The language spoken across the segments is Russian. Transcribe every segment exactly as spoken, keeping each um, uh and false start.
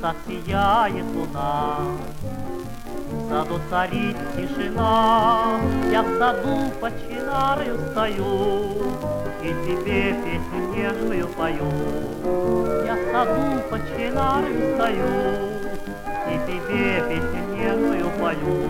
как сияет луна. В саду царит тишина, я в саду под чинарою стою и тебе песню нежную пою. Я в саду под чинарою стою и тебе песню нежную пою.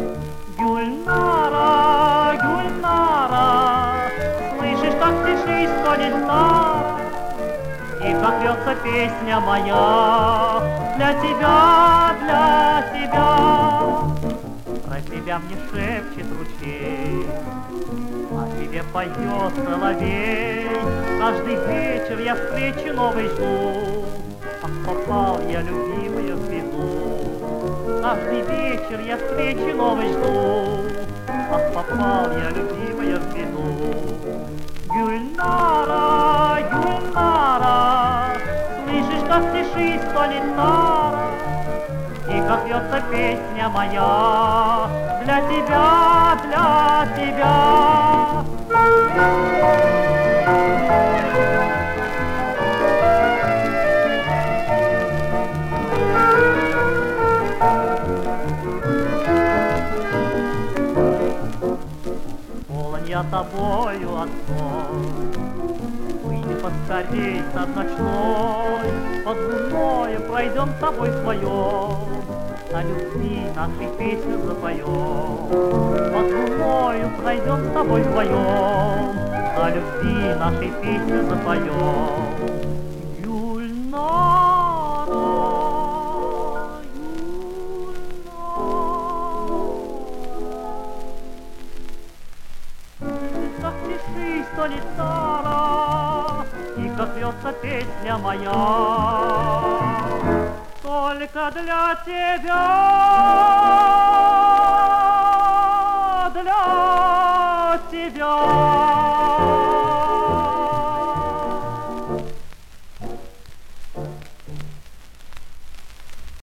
Гюльнара, Гюльнара, слышишь, как тиши стонет Нара, и как льется песня моя для тебя, для тебя. Про тебя мне шепчет ручей, а тебе поет соловей. Каждый вечер я встречи новой жду, ах, попал я, любимая, в беду. Каждый вечер я встречи новой жду, ах, попал я, любимая, в беду. Гюльнара, Гюльнара, слышишь, как тиши стонет Нара, и как льется песня моя для тебя, для тебя. Полон я тобою, отцом, выйди поскорей сад ночной, под луною пройдем с тобой вдвоем, о любви нашей песню запоем. Под луною пройдем с тобой вдвоем, о любви нашей песню запоем. Гюльнара, Гюльнара, как тиши стонет Нара, и как льется песня моя только для тебя, для тебя.